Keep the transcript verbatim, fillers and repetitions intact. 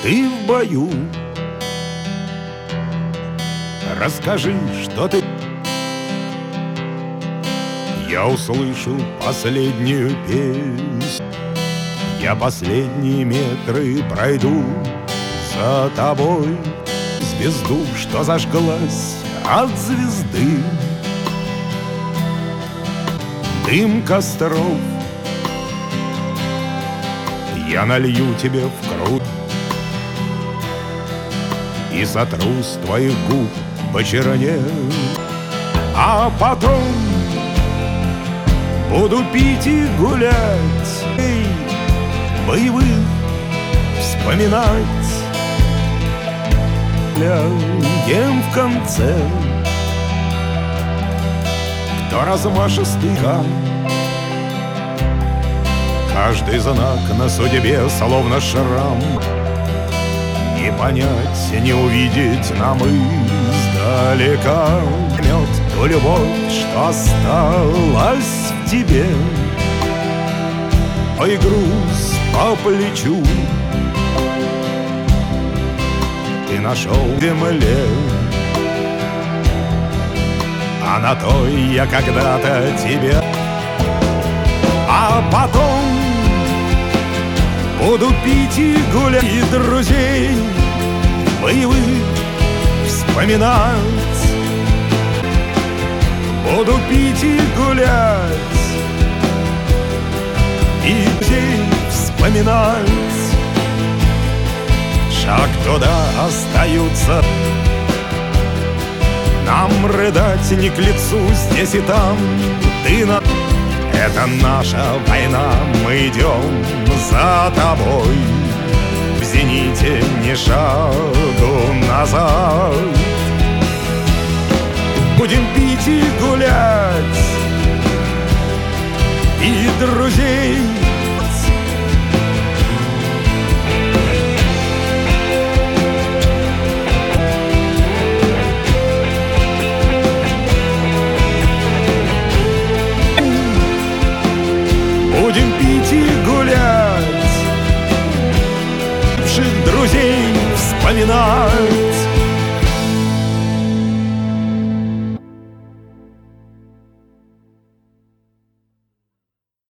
ты в бою. Расскажи, что ты. Я услышал последнюю песнь, я последние метры пройду за тобой, звезду, что зажглась от звезды. Дым костров я налью тебе в грудь и сотру с твоих губ почернел, а потом буду пить и гулять, эй, боевых вспоминать. Ем в конце, кто размашистый кам, каждый знак на судьбе словно шрам. Не понять, не увидеть нам издалека мет ту любовь, что осталась в тебе. Ой, груз по плечу ты нашел в земле, а на той я когда-то тебя. А потом буду пить и гулять, и друзей боевых вспоминать. Буду пить и гулять, и друзей вспоминать. Шаг туда остаются, нам рыдать не к лицу здесь и там. Ты на... Это наша война, мы идем за тобой. В зените ни шагу назад. Будем пить и гулять, и друзей. Будем пить и гулять, бывших друзей вспоминать.